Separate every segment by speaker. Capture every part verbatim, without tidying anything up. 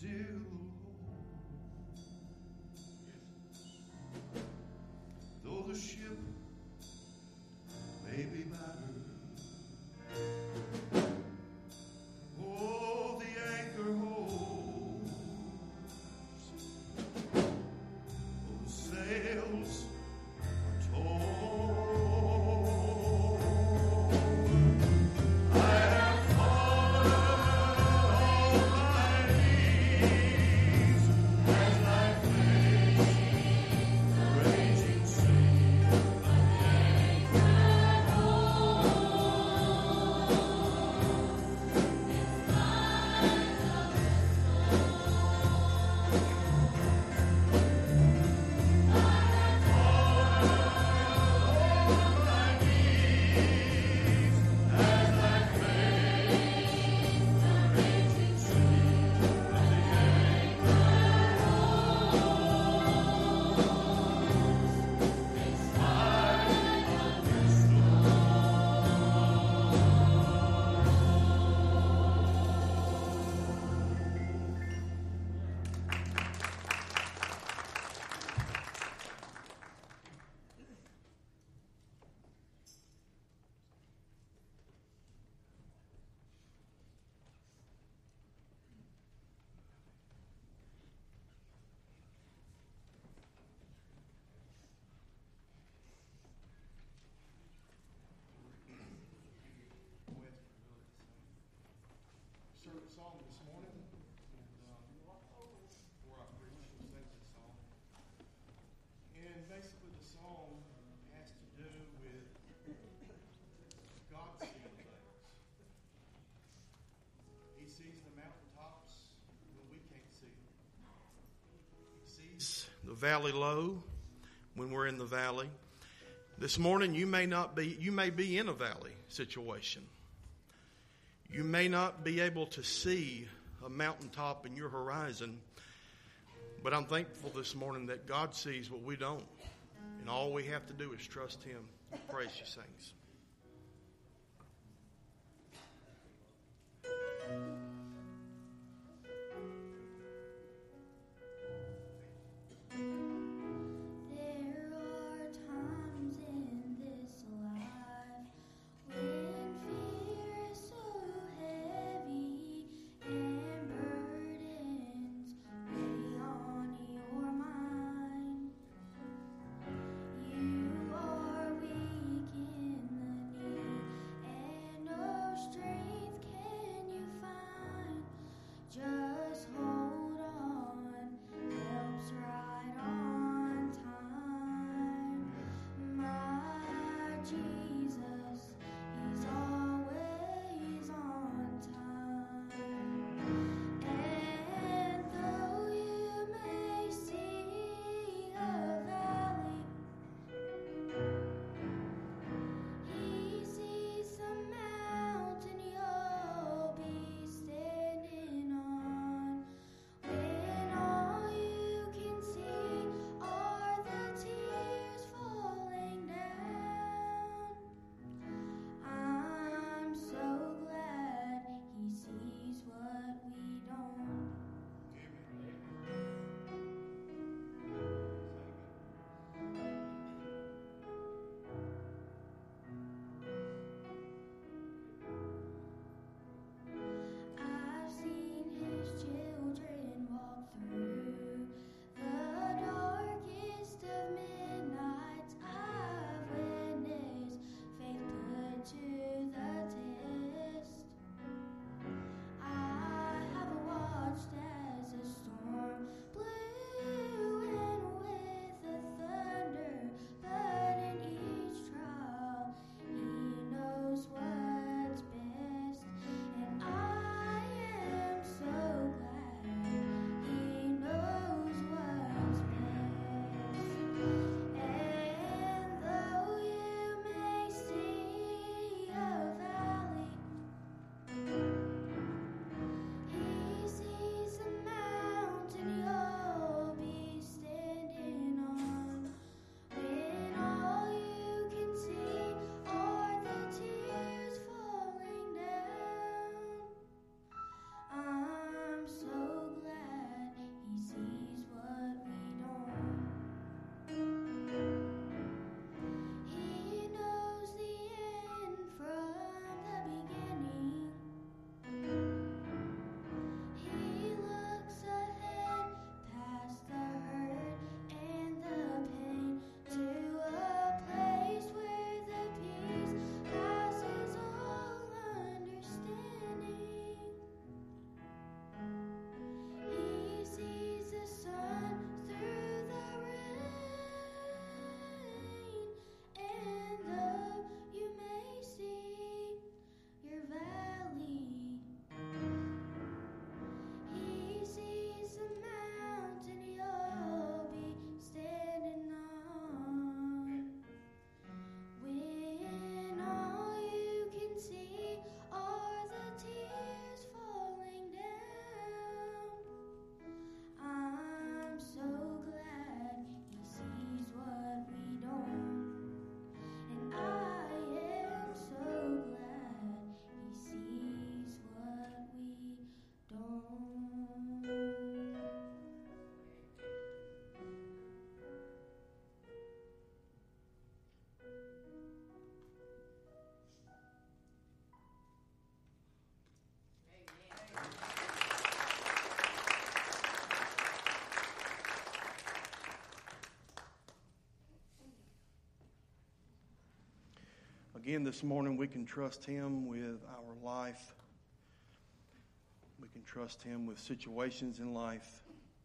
Speaker 1: still hold. Though the ship may be battered, oh, the anchor holds. Oh, the sails are torn. I have fallen on my knees as I face the raging sea.
Speaker 2: Certain song this morning, and uh, before I preach, we'll sing this song. And basically, the song has to do with God seeing things. He sees the mountaintops when we can't see them. He sees the valley low when we're in the valley. This morning, you may not be. You may be in a valley situation. You may not be able to see a mountaintop in your horizon, but I'm thankful this morning that God sees what we don't. And all we have to do is trust Him. Praise you, saints.
Speaker 3: You are weak in
Speaker 2: Again, this morning we can trust Him with our life. We can trust Him with situations in life.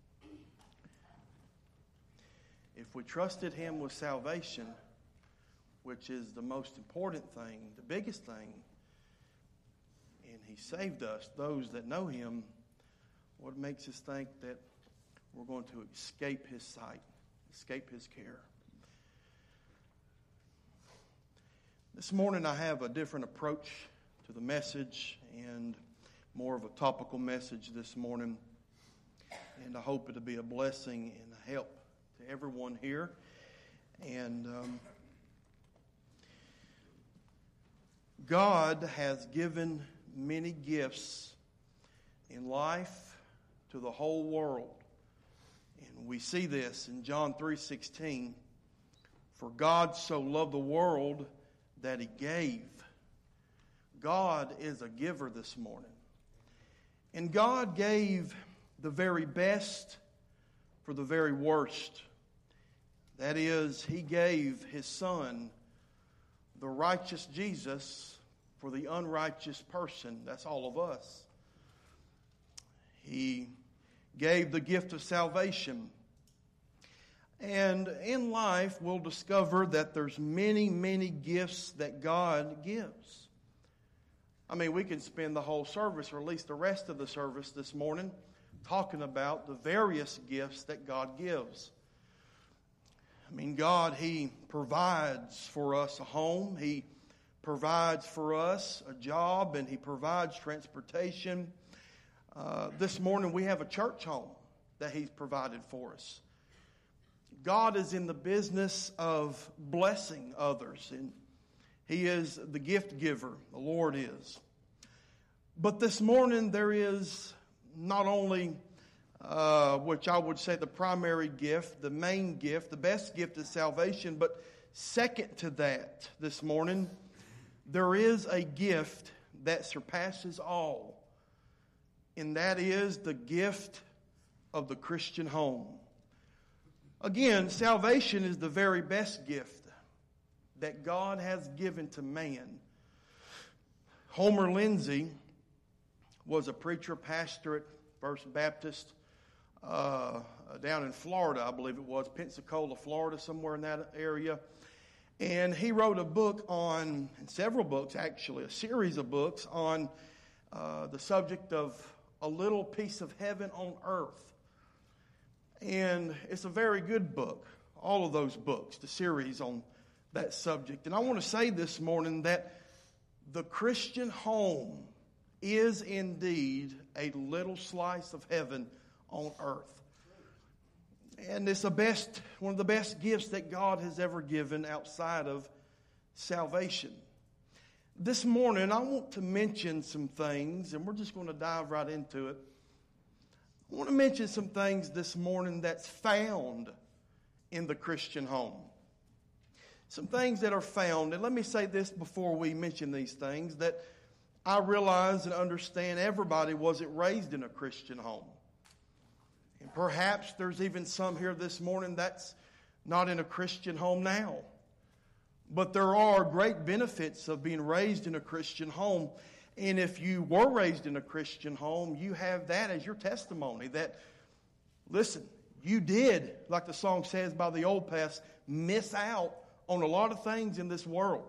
Speaker 2: If we trusted Him with salvation, which is the most important thing, the biggest thing, and He saved us, those that know Him, what makes us think that we're going to escape His sight, escape His care? This morning I have a different approach to the message and more of a topical message this morning. And I hope it'll be a blessing and a help to everyone here. And um, God has given many gifts in life to the whole world. And we see this in John three sixteen. For God so loved the world that He gave. God is a giver this morning. And God gave the very best for the very worst. That is, He gave His Son, the righteous Jesus, for the unrighteous person. That's all of us. He gave the gift of salvation. And in life, we'll discover that there's many, many gifts that God gives. I mean, we can spend the whole service, or at least the rest of the service this morning, talking about the various gifts that God gives. I mean, God, He provides for us a home. He provides for us a job, and He provides transportation. Uh, this morning, we have a church home that He's provided for us. God is in the business of blessing others, and He is the gift giver. The Lord is. But this morning there is not only, uh, which I would say the primary gift, the main gift, the best gift is salvation, but second to that this morning, there is a gift that surpasses all, and that is the gift of the Christian home. Again, salvation is the very best gift that God has given to man. Homer Lindsay was a preacher, pastor at First Baptist uh, down in Florida, I believe it was, Pensacola, Florida, somewhere in that area. And he wrote a book on, several books actually, a series of books on uh, the subject of a little piece of heaven on earth. And it's a very good book, all of those books, the series on that subject. And I want to say this morning that the Christian home is indeed a little slice of heaven on earth. And it's the best, one of the best gifts that God has ever given outside of salvation. This morning I want to mention some things, and we're just going to dive right into it. I want to mention some things this morning that's found in the Christian home. Some things that are found, and let me say this before we mention these things, that I realize and understand everybody wasn't raised in a Christian home. And perhaps there's even some here this morning that's not in a Christian home now. But there are great benefits of being raised in a Christian home. And if you were raised in a Christian home, you have that as your testimony. That, listen, you did, like the song says by the Old Past, miss out on a lot of things in this world.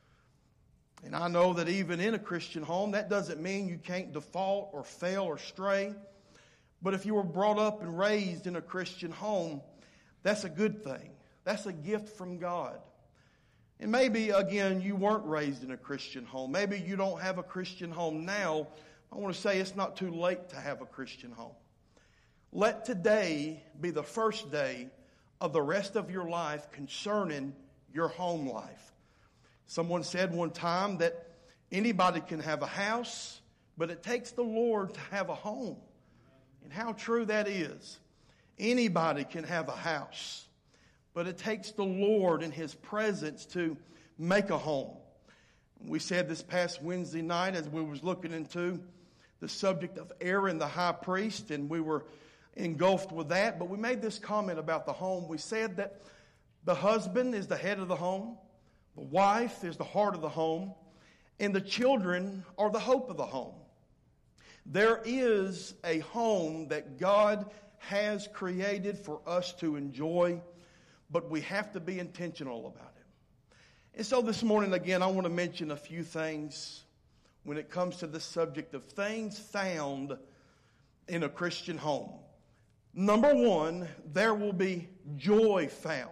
Speaker 2: And I know that even in a Christian home, that doesn't mean you can't default or fail or stray. But if you were brought up and raised in a Christian home, that's a good thing. That's a gift from God. And maybe, again, you weren't raised in a Christian home. Maybe you don't have a Christian home now. I want to say it's not too late to have a Christian home. Let today be the first day of the rest of your life concerning your home life. Someone said one time that anybody can have a house, but it takes the Lord to have a home. And how true that is. Anybody can have a house, but it takes the Lord and His presence to make a home. We said this past Wednesday night as we was looking into the subject of Aaron the high priest, and we were engulfed with that, but we made this comment about the home. We said that the husband is the head of the home, The wife is the heart of the home, and the children are the hope of the home. There is a home that God has created for us to enjoy, but we have to be intentional about it. And so this morning, again, I want to mention a few things when it comes to the subject of things found in a Christian home. Number one, there will be joy found.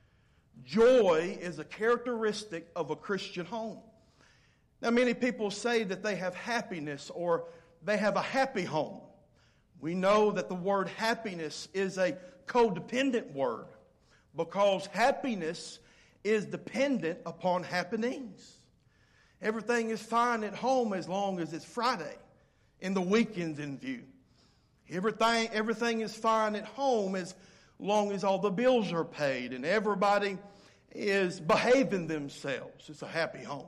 Speaker 2: Joy is a characteristic of a Christian home. Now, many people say that they have happiness or they have a happy home. We know that the word happiness is a codependent word because happiness is dependent upon happenings. Everything is fine at home as long as it's Friday and the weekend's in view. Everything, everything is fine at home as long as all the bills are paid and everybody is behaving themselves. It's a happy home.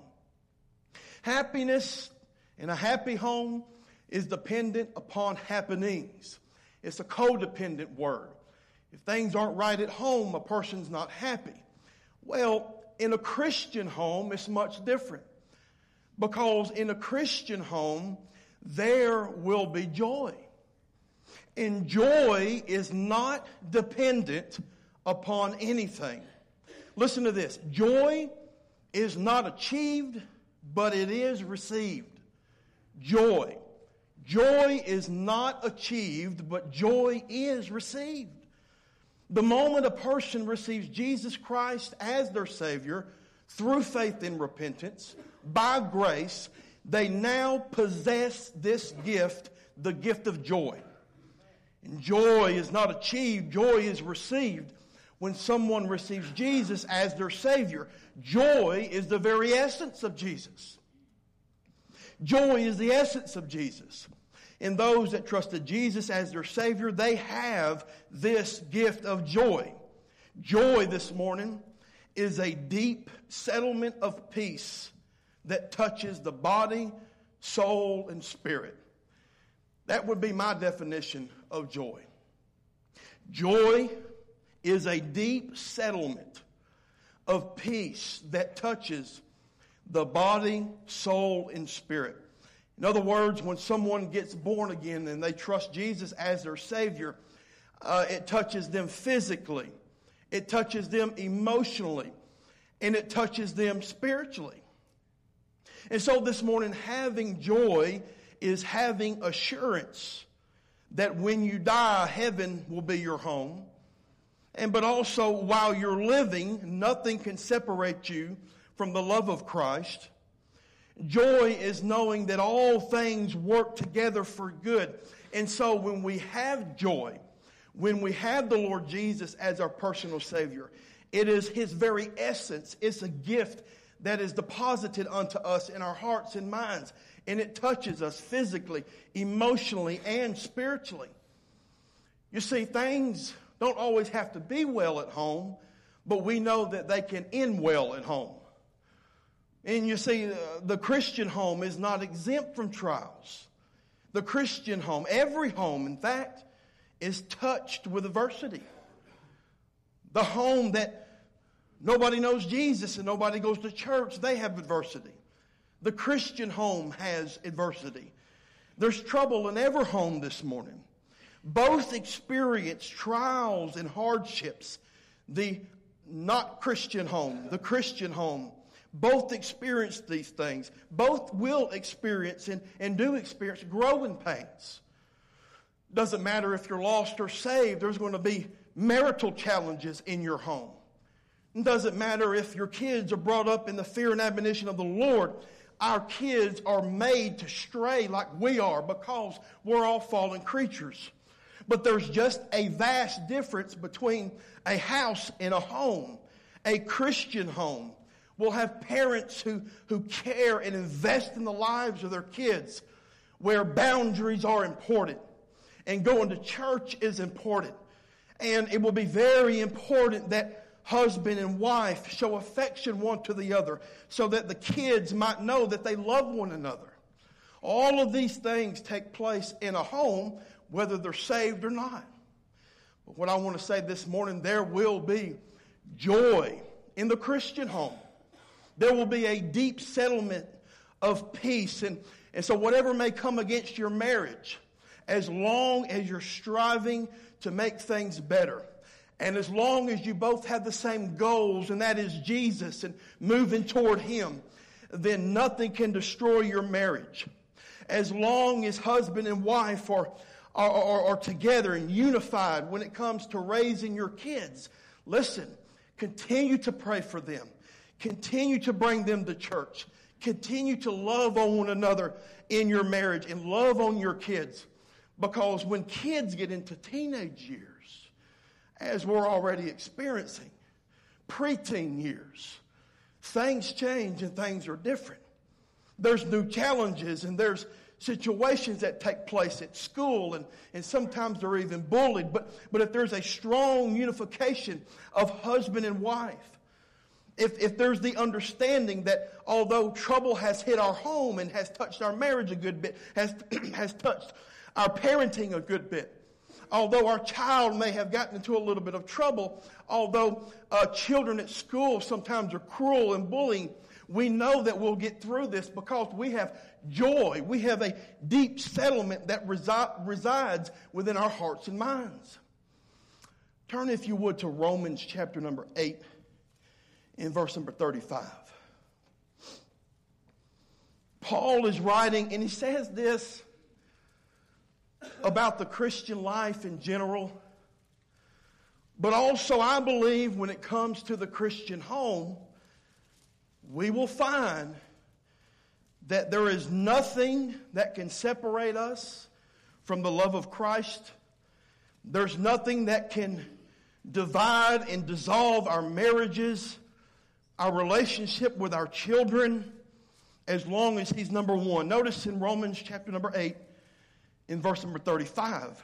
Speaker 2: Happiness in a happy home is dependent upon happenings. It's a codependent word. If things aren't right at home, a person's not happy. Well, in a Christian home, it's much different. Because in a Christian home, there will be joy. And joy is not dependent upon anything. Listen to this. Joy is not achieved, but it is received. Joy. Joy is not achieved, but joy is received. The moment a person receives Jesus Christ as their Savior, through faith and repentance, by grace, they now possess this gift, the gift of joy. And joy is not achieved, joy is received. When someone receives Jesus as their Savior, joy is the very essence of Jesus. Joy is the essence of Jesus. And those that trusted Jesus as their Savior, they have this gift of joy. Joy this morning is a deep settlement of peace that touches the body, soul, and spirit. That would be my definition of joy. Joy is a deep settlement of peace that touches the body, soul, and spirit. In other words, when someone gets born again and they trust Jesus as their Savior, uh, it touches them physically, it touches them emotionally, and it touches them spiritually. And so this morning, having joy is having assurance that when you die, heaven will be your home. And but also, while you're living, nothing can separate you from the love of Christ. Joy is knowing that all things work together for good. And so when we have joy, when we have the Lord Jesus as our personal Savior, it is His very essence. It's a gift that is deposited unto us in our hearts and minds. And it touches us physically, emotionally, and spiritually. You see, things don't always have to be well at home, but we know that they can end well at home. And you see, uh, the Christian home is not exempt from trials. The Christian home, every home, in fact, is touched with adversity. The home that nobody knows Jesus and nobody goes to church, they have adversity. The Christian home has adversity. There's trouble in every home this morning. Both experience trials and hardships. The not Christian home, the Christian home, both experience these things. Both will experience and, and do experience growing pains. Doesn't matter if you're lost or saved, there's going to be marital challenges in your home. It doesn't matter if your kids are brought up in the fear and admonition of the Lord. Our kids are made to stray like we are because we're all fallen creatures. But there's just a vast difference between a house and a home. A Christian home will have parents who, who care and invest in the lives of their kids, where boundaries are important. And going to church is important. And it will be very important that husband and wife show affection one to the other so that the kids might know that they love one another. All of these things take place in a home, whether they're saved or not. But what I want to say this morning, there will be joy in the Christian home. There will be a deep settlement of peace. And, and so whatever may come against your marriage, as long as you're striving to make things better, and as long as you both have the same goals, and that is Jesus and moving toward Him, then nothing can destroy your marriage. As long as husband and wife are, are, are, are together and unified when it comes to raising your kids, listen, continue to pray for them. Continue to bring them to church. Continue to love on one another in your marriage and love on your kids. Because when kids get into teenage years, as we're already experiencing, preteen years, things change and things are different. There's new challenges and there's situations that take place at school, and, and sometimes they're even bullied. But, but if there's a strong unification of husband and wife, if, if there's the understanding that although trouble has hit our home and has touched our marriage a good bit, has, has touched our parenting a good bit, although our child may have gotten into a little bit of trouble, although uh, children at school sometimes are cruel and bullying, we know that we'll get through this because we have joy. We have a deep settlement that resi- resides within our hearts and minds. Turn, if you would, to Romans chapter number eight in verse number thirty-five. Paul is writing, and he says this about the Christian life in general, but also I believe when it comes to the Christian home, we will find that there is nothing that can separate us from the love of Christ. There's nothing that can divide and dissolve our marriages, our relationship with our children, as long as He's number one. Notice in Romans chapter number eight, in verse number thirty-five,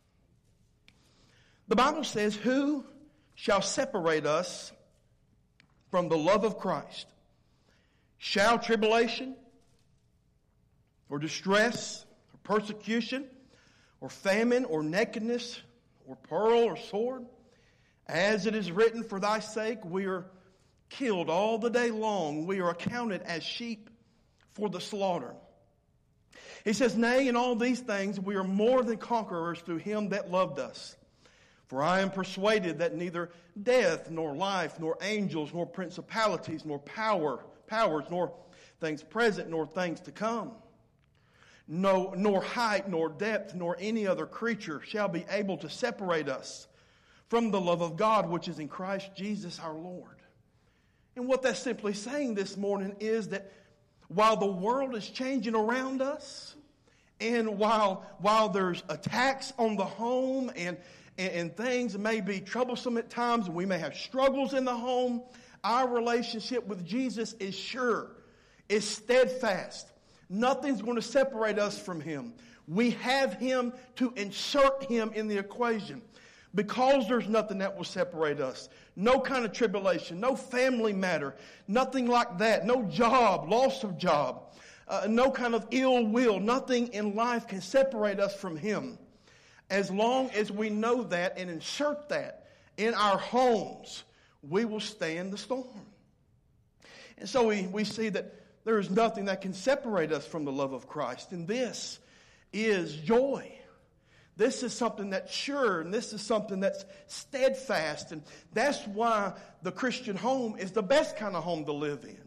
Speaker 2: the Bible says, "Who shall separate us from the love of Christ? Shall tribulation, or distress, or persecution, or famine, or nakedness, or peril, or sword? As it is written, for thy sake we are killed all the day long. We are accounted as sheep for the slaughter." He says, "Nay, in all these things we are more than conquerors through Him that loved us. For I am persuaded that neither death, nor life, nor angels, nor principalities, nor power, powers, nor things present, nor things to come, no, nor height, nor depth, nor any other creature shall be able to separate us from the love of God, which is in Christ Jesus our Lord." And what that's simply saying this morning is that while the world is changing around us, and while while there's attacks on the home, and, and, and things may be troublesome at times, and we may have struggles in the home, our relationship with Jesus is sure, is steadfast. Nothing's going to separate us from Him. We have Him to insert Him in the equation. Because there's nothing that will separate us. No kind of tribulation, no family matter, nothing like that. No job, loss of job, uh, no kind of ill will. Nothing in life can separate us from Him. As long as we know that and insert that in our homes, we will stand the storm. And so we, we see that there is nothing that can separate us from the love of Christ. And this is joy. This is something that's sure, and this is something that's steadfast. And that's why the Christian home is the best kind of home to live in.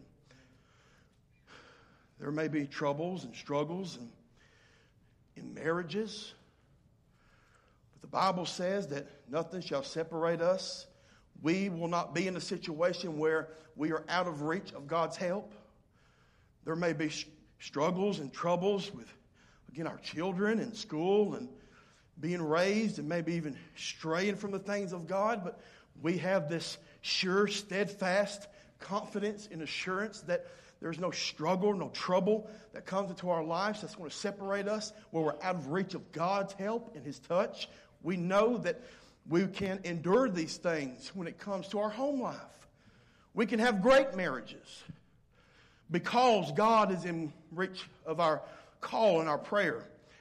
Speaker 2: There may be troubles and struggles in, in marriages, but the Bible says that nothing shall separate us. We will not be in a situation where we are out of reach of God's help. There may be struggles and troubles with, again, our children in school and being raised and maybe even straying from the things of God, but we have this sure, steadfast confidence and assurance that there's no struggle, no trouble that comes into our lives that's going to separate us where we're out of reach of God's help and His touch. We know that we can endure these things when it comes to our home life. We can have great marriages because God is in reach of our call and our prayer.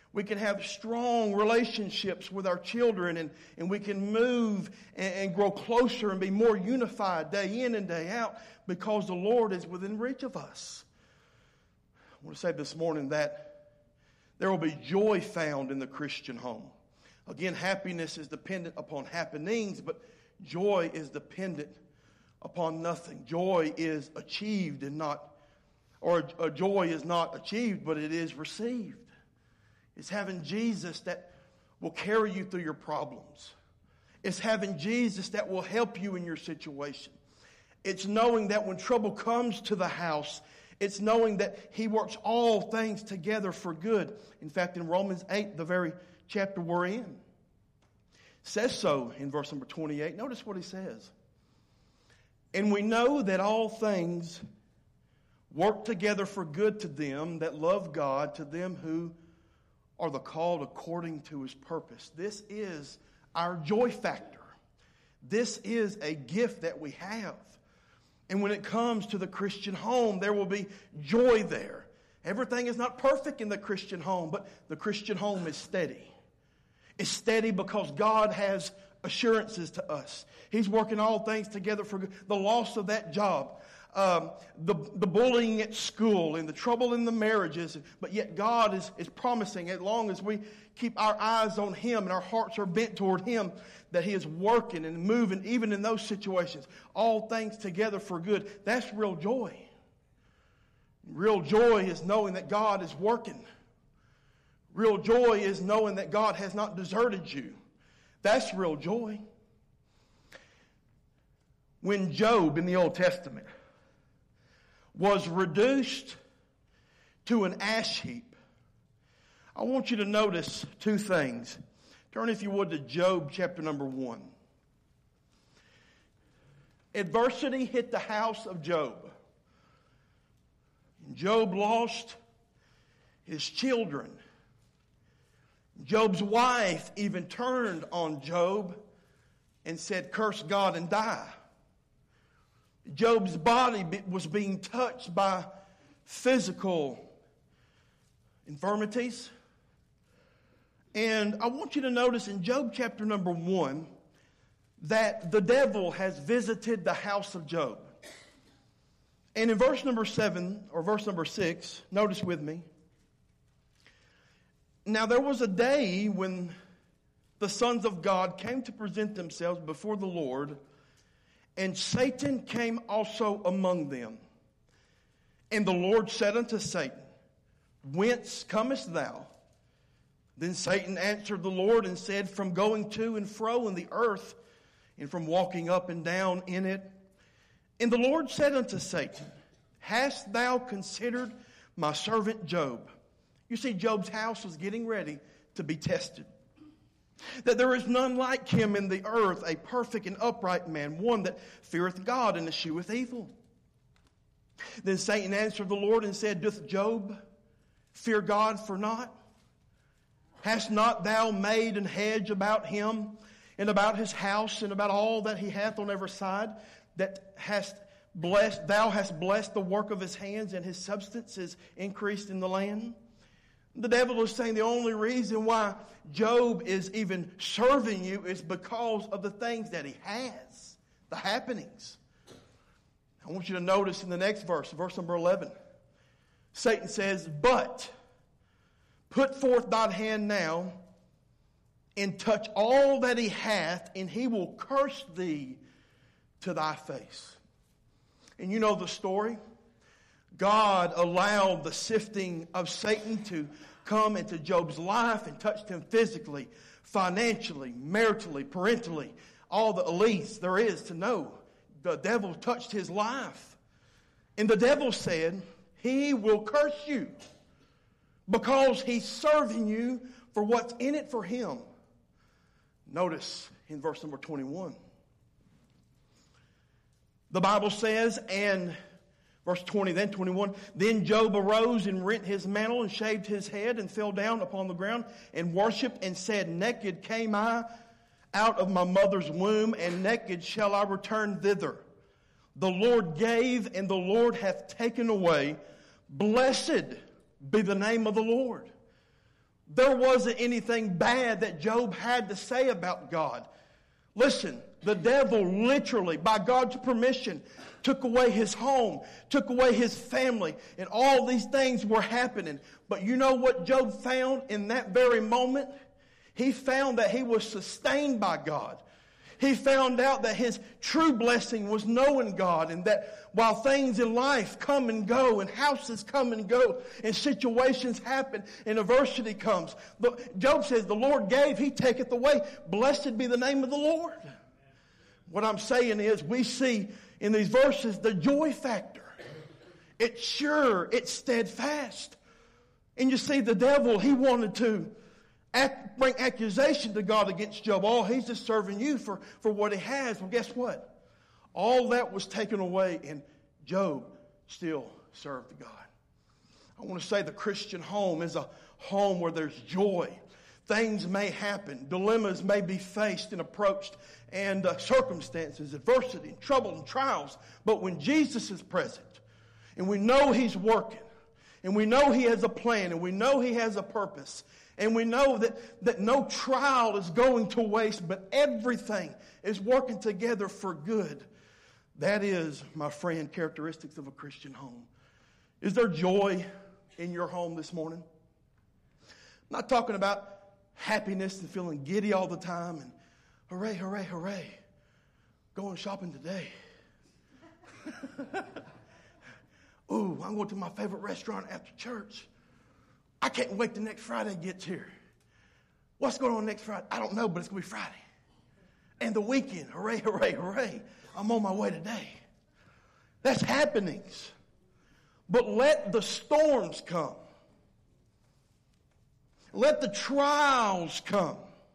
Speaker 2: We can have strong relationships with our children, and, and we can move and, and grow closer and be more unified day in and day out because the Lord is within reach of us. I want to say this morning that there will be joy found in the Christian home. Again, happiness is dependent upon happenings, but joy is dependent upon nothing. Joy is achieved and not, or a joy is not achieved, but it is received. It's having Jesus that will carry you through your problems. It's having Jesus that will help you in your situation. It's knowing that when trouble comes to the house, it's knowing that He works all things together for good. In fact, in Romans eight, the very chapter we're in, it says so in verse number twenty-eight. Notice what he says. And we know that all things work together for good to them that love God, to them who are the called according to His purpose. This is our joy factor. This is a gift that we have. And when it comes to the Christian home, there will be joy there. Everything is not perfect in the Christian home, but the Christian home is steady. It's steady because God has assurances to us. He's working all things together for good. The loss of that job, um, the, the bullying at school, and the trouble in the marriages. But yet God is, is promising, as long as we keep our eyes on Him and our hearts are bent toward Him, that He is working and moving even in those situations. All things together for good. That's real joy. Real joy is knowing that God is working. Real joy is knowing that God has not deserted you. That's real joy. When Job in the Old Testament was reduced to an ash heap, I want you to notice two things. Turn, if you would, to Job chapter number one. Adversity hit the house of Job. Job lost his children. Job's wife even turned on Job and said, "Curse God and die." Job's body was being touched by physical infirmities. And I want you to notice in Job chapter number one that the devil has visited the house of Job. And in verse number seven, or verse number six, notice with me. Now there was a day when the sons of God came to present themselves before the Lord, and Satan came also among them. And the Lord said unto Satan, "Whence comest thou?" Then Satan answered the Lord and said, "From going to and fro in the earth, and from walking up and down in it." And the Lord said unto Satan, "Hast thou considered my servant Job?" You see, Job's house was getting ready to be tested. That there is none like him in the earth, a perfect and upright man, one that feareth God and escheweth evil. Then Satan answered the Lord and said, "Doth Job fear God for naught? Hast not thou made an hedge about him, and about his house, and about all that he hath on every side, that hast blessed, thou hast blessed the work of his hands, and his substance is increased in the land?" The devil is saying the only reason why Job is even serving you is because of the things that he has, the happenings. I want you to notice in the next verse, verse number eleven, Satan says, "But put forth thine hand now, and touch all that he hath, and he will curse thee to thy face." And you know the story. God allowed the sifting of Satan to come into Job's life and touched him physically, financially, maritally, parentally, all the elites there is to know. The devil touched his life. And the devil said, "He will curse you because he's serving you for what's in it for him." Notice in verse number twenty-one. The Bible says, and verse twenty, then twenty-one, "Then Job arose and rent his mantle and shaved his head and fell down upon the ground and worshipped and said, Naked came I out of my mother's womb, and naked shall I return thither. The Lord gave, and the Lord hath taken away. Blessed be the name of the Lord." there wasn't anything bad that Job had to say about God. Listen, the devil literally, by God's permission, took away his home, took away his family, and all these things were happening. But you know what Job found in that very moment? He found that he was sustained by God. He found out that his true blessing was knowing God, and that while things in life come and go, and houses come and go, and situations happen, and adversity comes, Job says, the Lord gave, He taketh away. Blessed be the name of the Lord. What I'm saying is, we see in these verses the joy factor. It's sure, it's steadfast. And you see, the devil, he wanted to Act, bring accusation to God against Job. Oh, he's just serving you for, for what he has. Well, guess what? All that was taken away, and Job still served God. I want to say the Christian home is a home where there's joy. Things may happen. Dilemmas may be faced and approached, and uh, circumstances, adversity, and trouble, and trials. But when Jesus is present, and we know He's working, and we know He has a plan, and we know He has a purpose, and we know that, that no trial is going to waste, but everything is working together for good. That is, my friend, characteristics of a Christian home. Is there joy in your home this morning? I'm not talking about happiness and feeling giddy all the time and hooray, hooray, hooray, going shopping today. Ooh, I'm going to my favorite restaurant after church. I can't wait till next Friday gets here. What's going on next Friday? I don't know, but it's going to be Friday. And the weekend, hooray, hooray, hooray. I'm on my way today. That's happenings. But let the storms come. Let the trials come.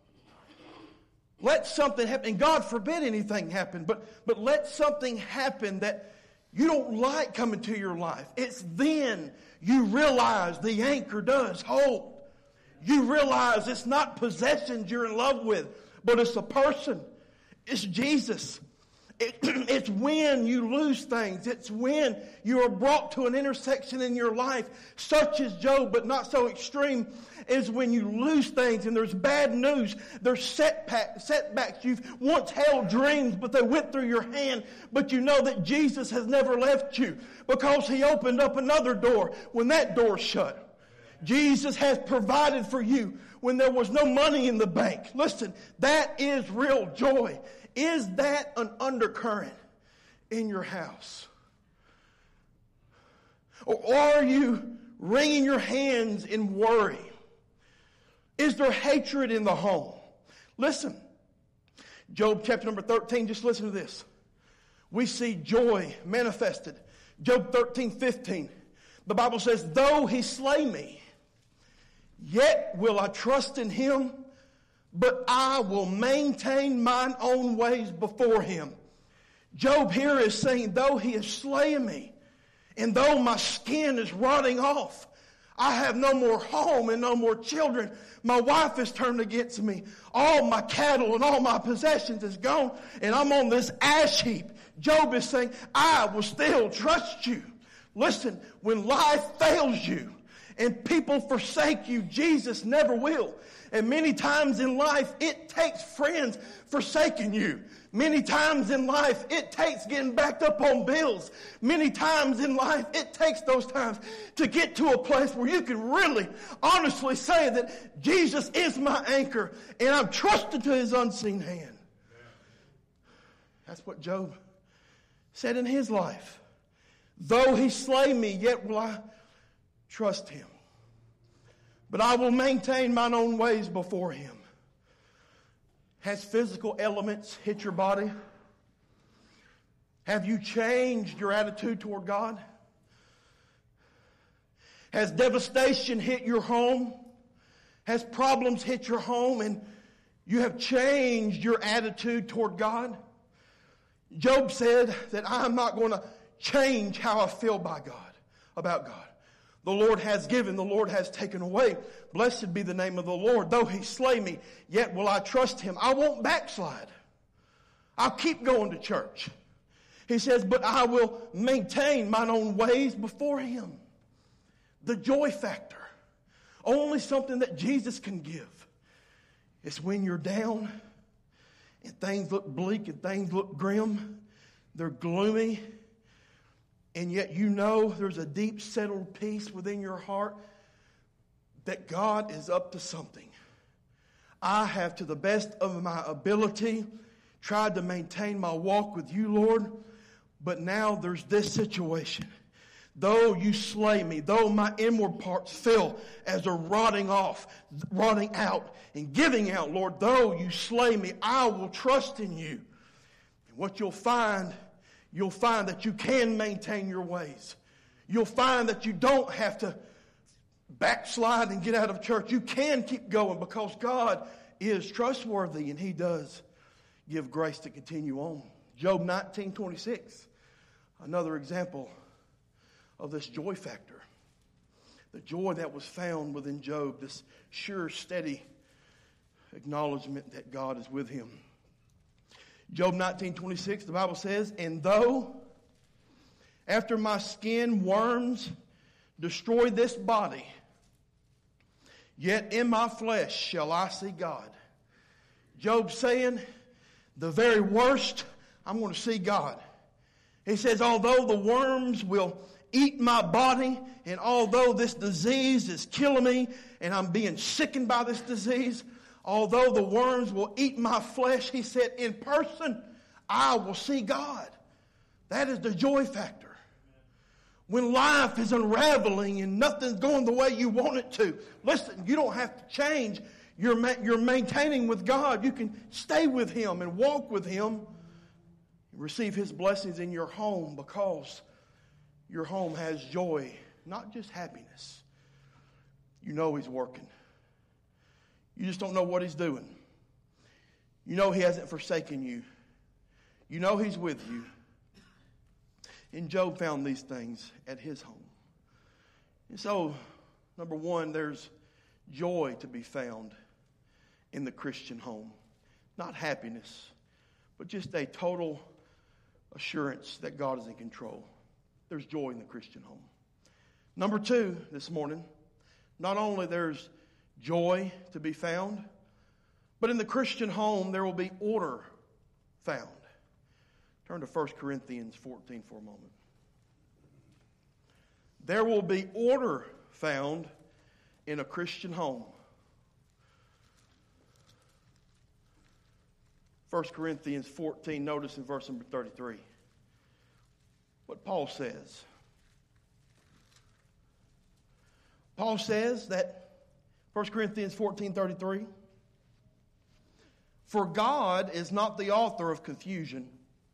Speaker 2: Let something happen. And God forbid anything happen, but, but let something happen that you don't like coming to your life. It's then you realize the anchor does hold. You realize it's not possessions you're in love with, but it's a person. It's Jesus. It, it's when you lose things. It's when you are brought to an intersection in your life, such as Job, but not so extreme, is when you lose things and there's bad news. There's setback, setbacks. You've once held dreams, but they went through your hand. But you know that Jesus has never left you because He opened up another door when that door shut. Jesus has provided for you when there was no money in the bank. Listen, that is real joy. Is that an undercurrent in your house? Or are you wringing your hands in worry? Is there hatred in the home? Listen, Job chapter number thirteen, just listen to this. We see joy manifested. Job thirteen fifteen. The Bible says, though He slay me, yet will I trust in Him, but I will maintain mine own ways before Him. Job here is saying, though He is slaying me, and though my skin is rotting off, I have no more home and no more children. My wife has turned against me. All my cattle and all my possessions is gone, and I'm on this ash heap. Job is saying, I will still trust you. Listen, when life fails you and people forsake you, Jesus never will. And many times in life, it takes friends forsaking you. Many times in life, it takes getting backed up on bills. Many times in life, it takes those times to get to a place where you can really honestly say that Jesus is my anchor and I'm trusted to His unseen hand. That's what Job said in his life. Though He slay me, yet will I trust Him. But I will maintain mine own ways before Him. Has physical elements hit your body? Have you changed your attitude toward God? Has devastation hit your home? Has problems hit your home and you have changed your attitude toward God? Job said that I'm not going to change how I feel by God, about God. The Lord has given, the Lord has taken away. Blessed be the name of the Lord. Though He slay me, yet will I trust Him. I won't backslide. I'll keep going to church. He says, but I will maintain mine own ways before Him. The joy factor. only something that Jesus can give. It's when you're down and things look bleak and things look grim. They're gloomy. And yet you know there's a deep settled peace within your heart that God is up to something. I have, to the best of my ability, tried to maintain my walk with you, Lord. But now there's this situation. Though you slay me, though my inward parts feel as a rotting off, rotting out and giving out, Lord, though you slay me, I will trust in you. And what you'll find, you'll find that you can maintain your ways. You'll find that you don't have to backslide and get out of church. You can keep going because God is trustworthy and He does give grace to continue on. Job nineteen twenty-six, another example of this joy factor. The joy that was found within Job, this sure, steady acknowledgement that God is with him. Job nineteen twenty-six, the Bible says, "And though after my skin worms destroy this body, yet in my flesh shall I see God." Job saying, the very worst, I'm going to see God. He says, although the worms will eat my body, and although this disease is killing me, and I'm being sickened by this disease, although the worms will eat my flesh, he said, in person, I will see God. That is the joy factor. When life is unraveling and nothing's going the way you want it to, listen, you don't have to change. You're, ma- you're maintaining with God. You can stay with Him and walk with Him. Receive His blessings in your home because your home has joy, not just happiness. You know He's working. You just don't know what He's doing. You know He hasn't forsaken you. You know He's with you. And Job found these things at his home. And so, number one, there's joy to be found in the Christian home. Not happiness, but just a total assurance that God is in control. There's joy in the Christian home. Number two, this morning, not only there's joy to be found, but in the Christian home there will be order found. Turn to First Corinthians fourteen for a moment. There will be order found in a Christian home. First Corinthians fourteen, notice in verse number thirty-three. What Paul says. Paul says that, First Corinthians fourteen thirty-three, "For God is not the author of confusion,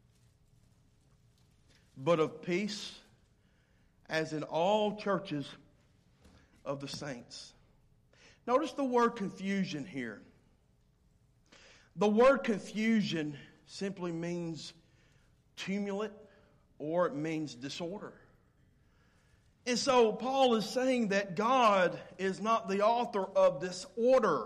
Speaker 2: but of peace, as in all churches of the saints." Notice the word confusion here. The word confusion simply means tumult, or it means disorder. And so Paul is saying that God is not the author of disorder.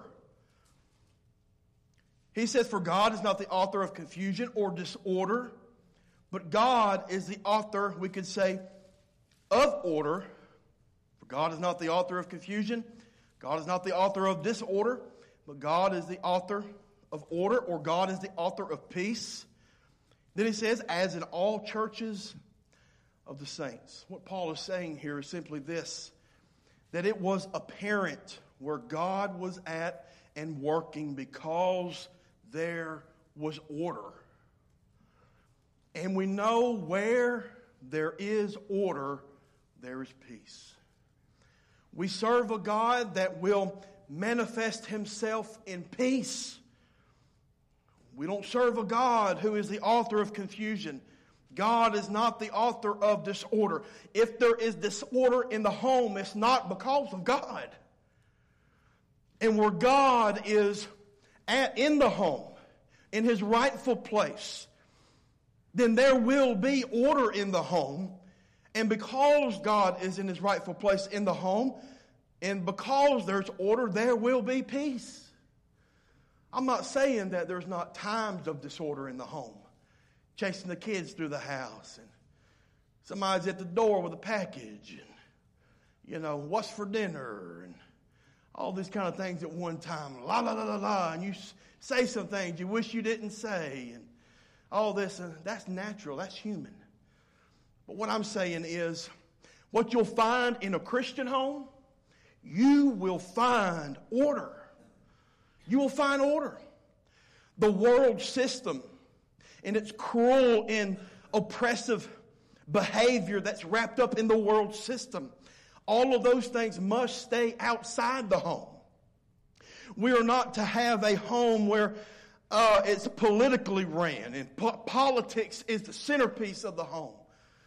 Speaker 2: He says, for God is not the author of confusion or disorder, but God is the author, we could say, of order. For God is not the author of confusion. God is not the author of disorder, but God is the author of order, or God is the author of peace. Then he says, as in all churches of the saints. What Paul is saying here is simply this, that it was apparent where God was at and working because there was order. And we know where there is order, there is peace. We serve a God that will manifest Himself in peace. We don't serve a God who is the author of confusion. God is not the author of disorder. If there is disorder in the home, it's not because of God. And where God is at in the home, in His rightful place, then there will be order in the home. And because God is in His rightful place in the home, and because there's order, there will be peace. I'm not saying that there's not times of disorder in the home. Chasing the kids through the house, and somebody's at the door with a package, and, you know, what's for dinner, and all these kind of things at one time. La, la, la, la, la. And you say some things you wish you didn't say. And all this. And that's natural. That's human. But what I'm saying is, what you'll find in a Christian home, you will find order. You will find order. The world system and its cruel and oppressive behavior that's wrapped up in the world system, all of those things must stay outside the home. We are not to have a home where uh, it's politically ran and po- politics is the centerpiece of the home.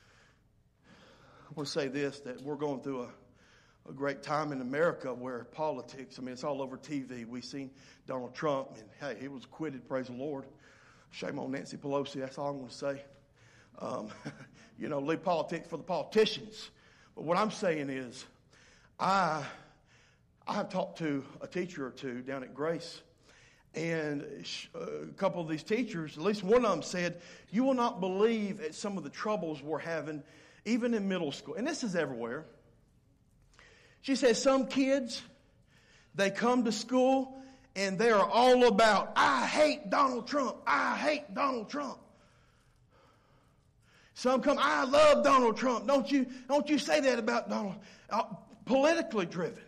Speaker 2: I want to say this, that we're going through a A great time in America where politics, I mean, it's all over T V. We've seen Donald Trump, and hey, he was acquitted, praise the Lord. Shame on Nancy Pelosi, that's all I'm going to say. Um, you know, leave politics for the politicians. But what I'm saying is, I, I have talked to a teacher or two down at Grace, and a couple of these teachers, at least one of them said, you will not believe at some of the troubles we're having, even in middle school. And this is everywhere. She says some kids, they come to school and they are all about, I hate Donald Trump. I hate Donald Trump. Some come, I love Donald Trump. Don't you, don't you say that about Donald. Uh, politically driven.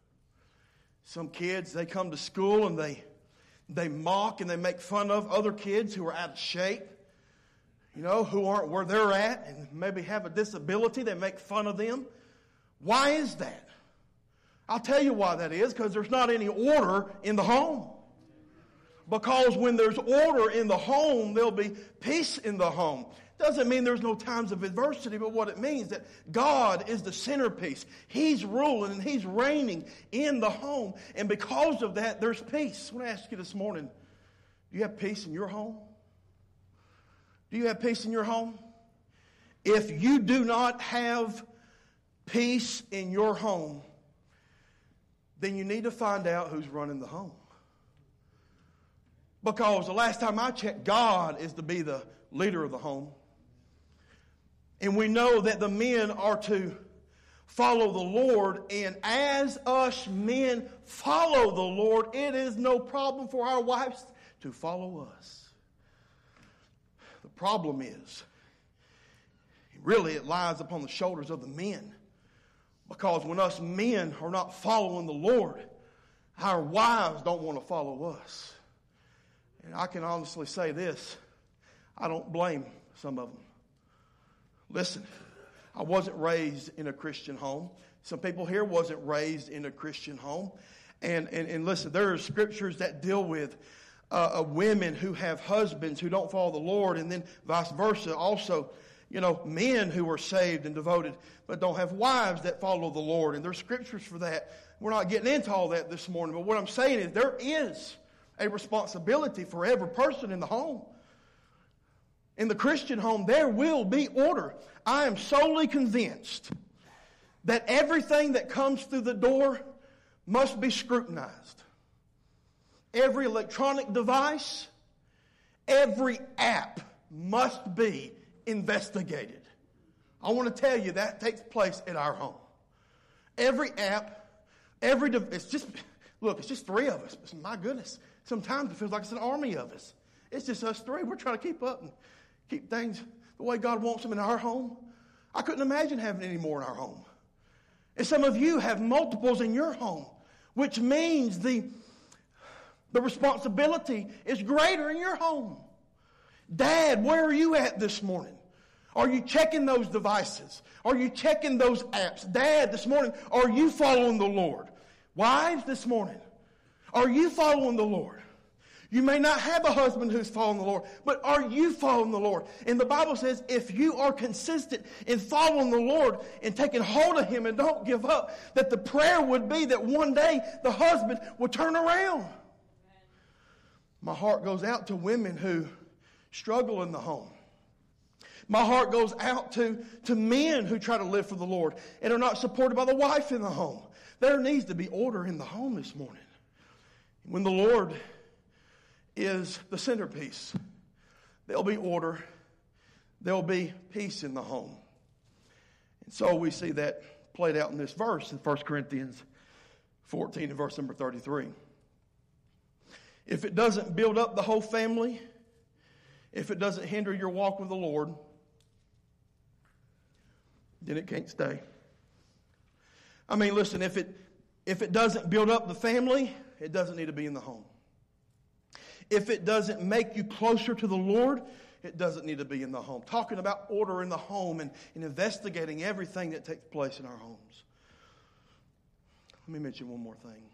Speaker 2: Some kids, they come to school and they, they mock and they make fun of other kids who are out of shape. You know, who aren't where they're at and maybe have a disability. They make fun of them. Why is that? I'll tell you why that is, because there's not any order in the home. Because when there's order in the home, there'll be peace in the home. Doesn't mean there's no times of adversity, but what it means that God is the centerpiece. He's ruling and He's reigning in the home. And because of that, there's peace. I want to ask you this morning, do you have peace in your home? Do you have peace in your home? If you do not have peace in your home, then you need to find out who's running the home. Because the last time I checked, God is to be the leader of the home. And we know that the men are to follow the Lord. And as us men follow the Lord, it is no problem for our wives to follow us. The problem is, really it lies upon the shoulders of the men. Because when us men are not following the Lord, our wives don't want to follow us. And I can honestly say this, I don't blame some of them. Listen, I wasn't raised in a Christian home. Some people here wasn't raised in a Christian home. And, and, and listen, there are scriptures that deal with uh, uh, women who have husbands who don't follow the Lord, and then vice versa also. You know, men who are saved and devoted, but don't have wives that follow the Lord. And there's scriptures for that. We're not getting into all that this morning. But what I'm saying is there is a responsibility for every person in the home. In the Christian home, there will be order. I am solely convinced that everything that comes through the door must be scrutinized. Every electronic device, every app must be investigated. I want to tell you that takes place at our home. Every app, every it's just look, it's just three of us. My goodness, sometimes it feels like it's an army of us. It's just us three. We're trying to keep up and keep things the way God wants them in our home. I couldn't imagine having any more in our home. And some of you have multiples in your home, which means the the responsibility is greater in your home. Dad, where are you at this morning? Are you checking those devices? Are you checking those apps? Dad, this morning, are you following the Lord? Wives, this morning, are you following the Lord? You may not have a husband who's following the Lord, but are you following the Lord? And the Bible says if you are consistent in following the Lord and taking hold of Him and don't give up, that the prayer would be that one day the husband would turn around. My heart goes out to women who struggle in the home. My heart goes out to, to men who try to live for the Lord and are not supported by the wife in the home. There needs to be order in the home this morning. When the Lord is the centerpiece, there'll be order, there'll be peace in the home. And so we see that played out in this verse in First Corinthians
Speaker 3: fourteen and verse number thirty-three. If it doesn't build up the whole family, if it doesn't hinder your walk with the Lord, then it can't stay. I mean, listen, if it if it doesn't build up the family, it doesn't need to be in the home. If it doesn't make you closer to the Lord, it doesn't need to be in the home. Talking about order in the home and, and investigating everything that takes place in our homes. Let me mention one more thing.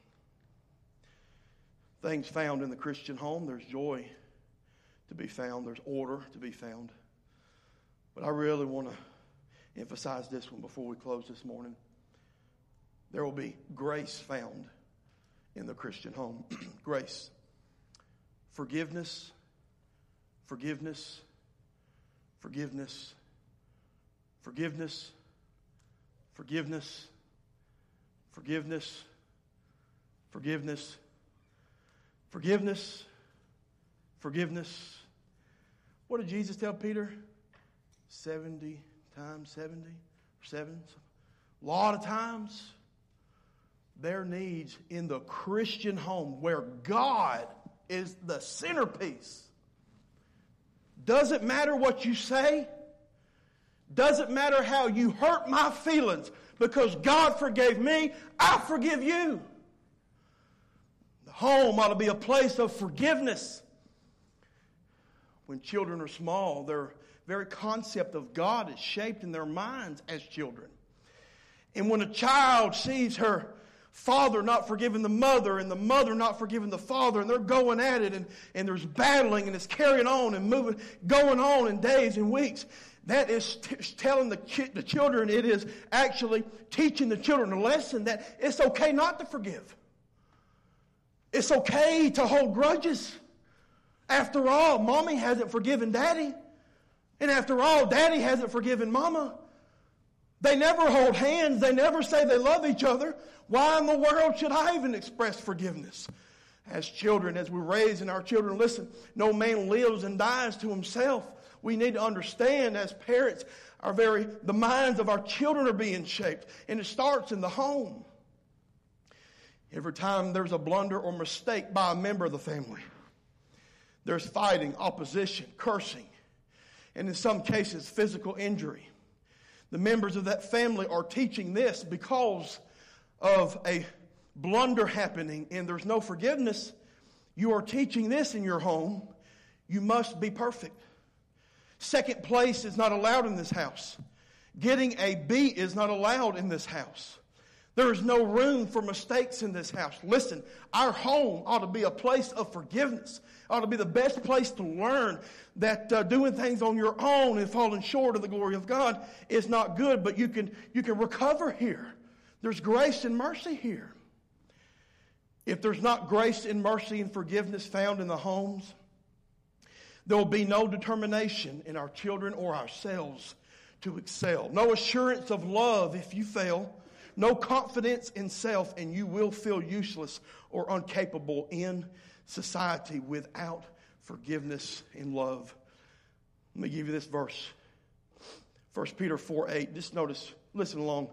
Speaker 3: Things found in the Christian home, there's joy to be found. There's order to be found. But I really want to emphasize this one before we close this morning. There will be grace found in the Christian home. Grace. Forgiveness. Forgiveness. Forgiveness. Forgiveness. Forgiveness. Forgiveness. Forgiveness. Forgiveness. Forgiveness. What did Jesus tell Peter? seventy times seventy? Or seven? A lot of times. There needs in the Christian home where God is the centerpiece. Doesn't matter what you say. Doesn't matter how you hurt my feelings. Because God forgave me, I forgive you. The home ought to be a place of forgiveness. When children are small, their very concept of God is shaped in their minds as children. And when a child sees her father not forgiving the mother and the mother not forgiving the father, and they're going at it, and, and there's battling, and it's carrying on and moving, going on in days and weeks, that is t- telling the, ki- the children, it is actually teaching the children a lesson that it's okay not to forgive. It's okay to hold grudges. After all, mommy hasn't forgiven daddy. And after all, daddy hasn't forgiven mama. They never hold hands. They never say they love each other. Why in the world should I even express forgiveness? As children, as we're raising our children, listen, no man lives and dies to himself. We need to understand as parents, our very, the minds of our children are being shaped. And it starts in the home. Every time there's a blunder or mistake by a member of the family, there's fighting, opposition, cursing, and in some cases, physical injury. The members of that family are teaching this because of a blunder happening and there's no forgiveness. You are teaching this in your home. You must be perfect. Second place is not allowed in this house. Getting a B is not allowed in this house. There is no room for mistakes in this house. Listen, our home ought to be a place of forgiveness. It ought to be the best place to learn that uh, doing things on your own and falling short of the glory of God is not good, but you can, you can recover here. There's grace and mercy here. If there's not grace and mercy and forgiveness found in the homes, there will be no determination in our children or ourselves to excel. No assurance of love if you fail. No confidence in self, and you will feel useless or incapable in society without forgiveness and love. Let me give you this verse. First Peter four eight. Just notice, listen along.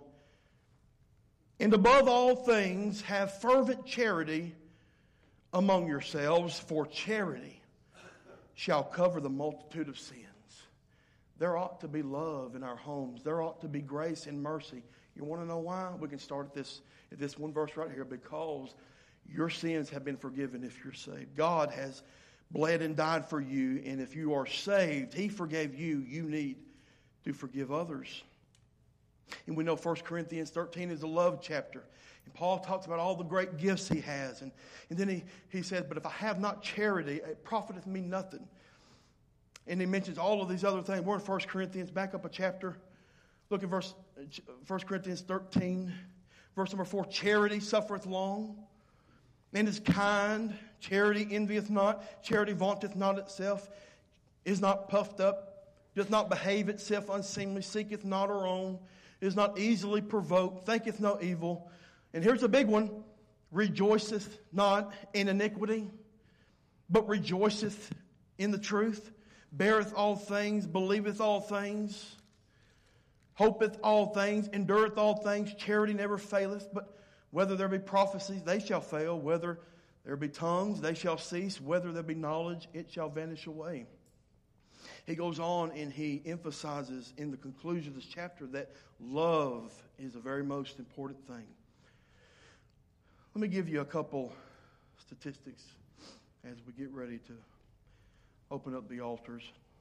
Speaker 3: And above all things, have fervent charity among yourselves, for charity shall cover the multitude of sins. There ought to be love in our homes. There ought to be grace and mercy. You want to know why? We can start at this, at this one verse right here. Because your sins have been forgiven if you're saved. God has bled and died for you. And if you are saved, He forgave you. You need to forgive others. And we know First Corinthians thirteen is a love chapter. And Paul talks about all the great gifts he has. And, and then he, he says, but if I have not charity, it profiteth me nothing. And he mentions all of these other things. We're in First Corinthians. Back up a chapter. Look at verse First Corinthians thirteen, verse number four. Charity suffereth long, and is kind. Charity envieth not. Charity vaunteth not itself, is not puffed up, doth not behave itself unseemly, seeketh not her own, is not easily provoked, thinketh no evil. And here's a big one. Rejoiceth not in iniquity, but rejoiceth in the truth. Beareth all things, believeth all things, hopeth all things, endureth all things. Charity never faileth. But Whether there be prophecies, they shall fail. Whether there be tongues, they shall cease. Whether there be knowledge, it shall vanish away. He goes on and he emphasizes in the conclusion of this chapter that love is the very most important thing. Let me give you a couple statistics as we get ready to open up the altars.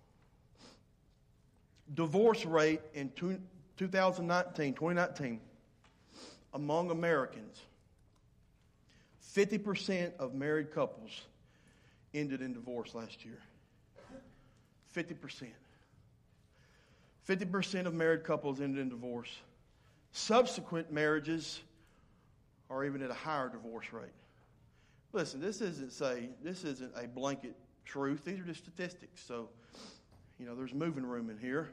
Speaker 3: Divorce rate in twenty nineteen among Americans, fifty percent of married couples ended in divorce last year. fifty percent. fifty percent of married couples ended in divorce. Subsequent marriages are even at a higher divorce rate. Listen, this isn't say this isn't a blanket truth. These are just statistics. So, you know, there's moving room in here.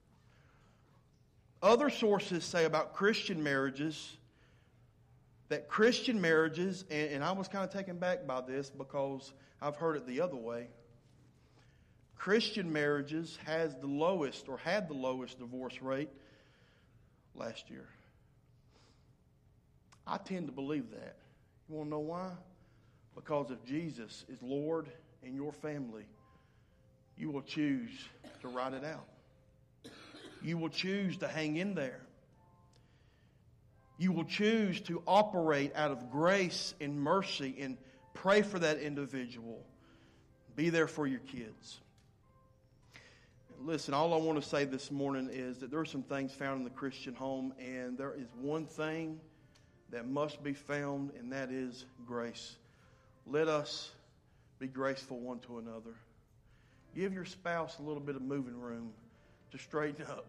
Speaker 3: Other sources say about Christian marriages that Christian marriages, and, and I was kind of taken back by this because I've heard it the other way. Christian marriages has the lowest or had the lowest divorce rate last year. I tend to believe that. You want to know why? Because if Jesus is Lord in your family, you will choose to ride it out. You will choose to hang in there. You will choose to operate out of grace and mercy and pray for that individual. Be there for your kids. Listen, all I want to say this morning is that there are some things found in the Christian home, and there is one thing that must be found, and that is grace. Let us be graceful one to another. Give your spouse a little bit of moving room to straighten up.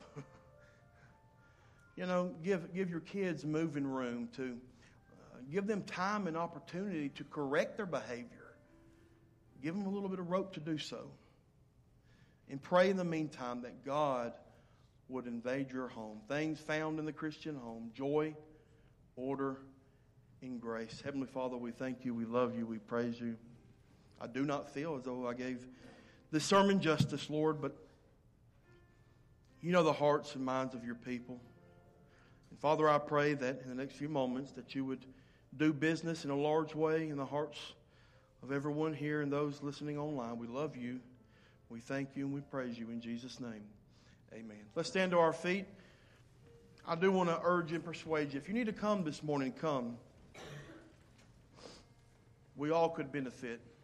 Speaker 3: You know, give give your kids moving room to uh, give them time and opportunity to correct their behavior. Give them a little bit of rope to do so. And pray in the meantime that God would invade your home. Things found in the Christian home: joy, order, and grace. Heavenly Father, we thank you, we love you, we praise you. I do not feel as though I gave this sermon justice, Lord, but you know the hearts and minds of your people. And Father, I pray that in the next few moments that you would do business in a large way in the hearts of everyone here and those listening online. We love you, we thank you, and we praise you in Jesus' name. Amen. Let's stand to our feet. I do want to urge and persuade you. If you need to come this morning, come. We all could benefit.